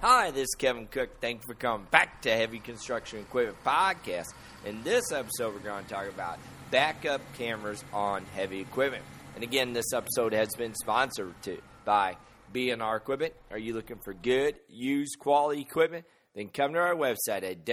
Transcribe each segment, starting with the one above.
Hi, this is Kevin Cook. Thank you for coming back to Heavy Construction Equipment Podcast. In this episode, we're going to talk about backup cameras on heavy equipment. And again, this episode has been sponsored by B&R Equipment. Are you looking for good, used, quality equipment? Then come to our website at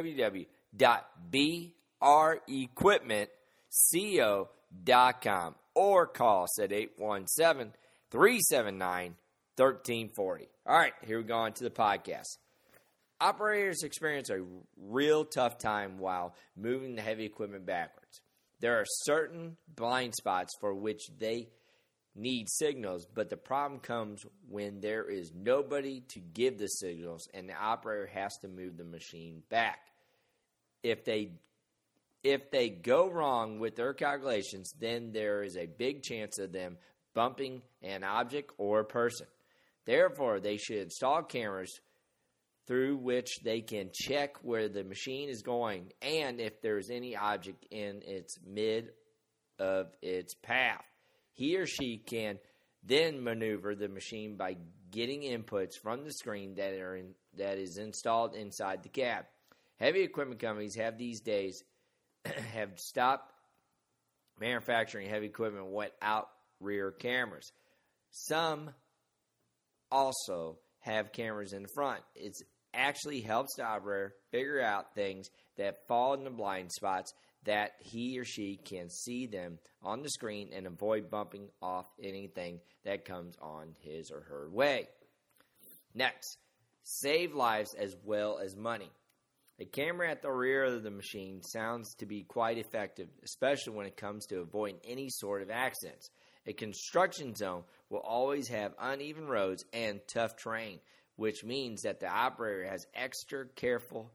www.brequipmentco.com or call us at 817-379-1340. All right, here we go on to the podcast. Operators experience a real tough time while moving the heavy equipment backwards. There are certain blind spots for which they need signals, but the problem comes when there is nobody to give the signals and the operator has to move the machine back. If they go wrong with their calculations, then there is a big chance of them bumping an object or a person. Therefore, they should install cameras through which they can check where the machine is going and if there is any object in its mid of its path. He or she can then maneuver the machine by getting inputs from the screen that is installed inside the cab. Heavy equipment companies have these days have stopped manufacturing heavy equipment without rear cameras. Some also have cameras in the front. It actually helps the operator figure out things that fall in the blind spots that he or she can see them on the screen and avoid bumping off anything that comes on his or her way. Next, save lives as well as money. A camera at the rear of the machine sounds to be quite effective, especially when it comes to avoiding any sort of accidents. A construction zone will always have uneven roads and tough terrain, which means that the operator has extra careful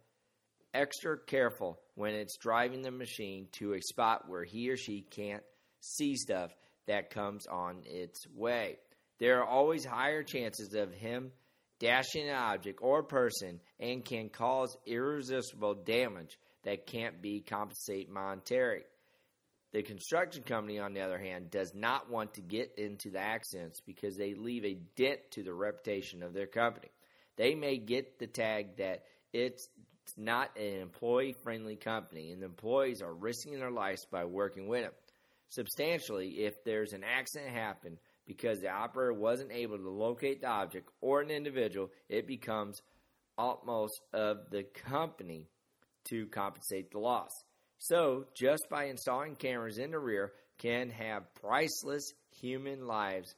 when it's driving the machine to a spot where he or she can't see stuff that comes on its way. There are always higher chances of him dashing an object or a person and can cause irresistible damage that can't be compensated monetarily. The construction company, on the other hand, does not want to get into the accidents because they leave a dent to the reputation of their company. They may get the tag that it's not an employee-friendly company, and the employees are risking their lives by working with them. Substantially, if there's an accident happen because the operator wasn't able to locate the object or an individual, it becomes utmost of the company to compensate the loss. So, just by installing cameras in the rear can have priceless human lives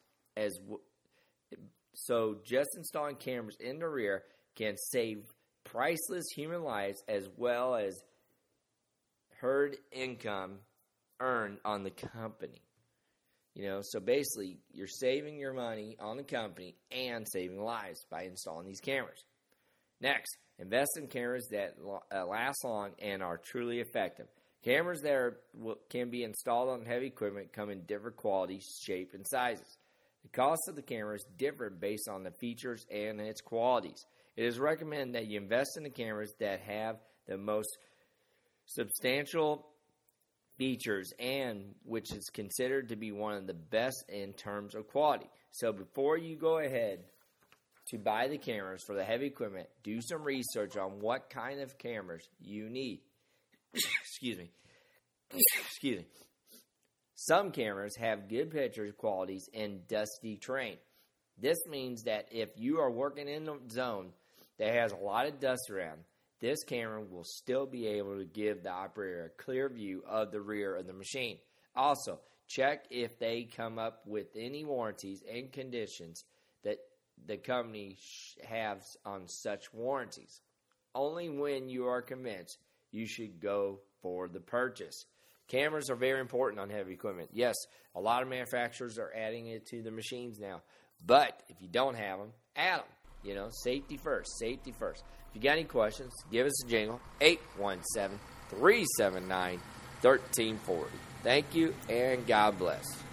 So, just installing cameras in the rear can save priceless human lives as well as herd income earned on the company. So basically, you're saving your money on the company and saving lives by installing these cameras. Next, invest in cameras that last long and are truly effective. Cameras that can be installed on heavy equipment come in different qualities, shape, and sizes. The cost of the cameras differ based on the features and its qualities. It is recommended that you invest in the cameras that have the most substantial features and which is considered to be one of the best in terms of quality. So before you go ahead to buy the cameras for the heavy equipment, do some research on what kind of cameras you need. Excuse me. Some cameras have good picture qualities in dusty terrain. This means that if you are working in a zone that has a lot of dust around, this camera will still be able to give the operator a clear view of the rear of the machine. Also, check if they come up with any warranties and conditions that the company has on such warranties. Only when you are convinced, you should go for the purchase. Cameras are very important on heavy equipment. Yes, a lot of manufacturers are adding it to the machines now. But if you don't have them, add them. Safety first. Safety first. If you got any questions, give us a jingle. 817-379-1340. Thank you, and God bless.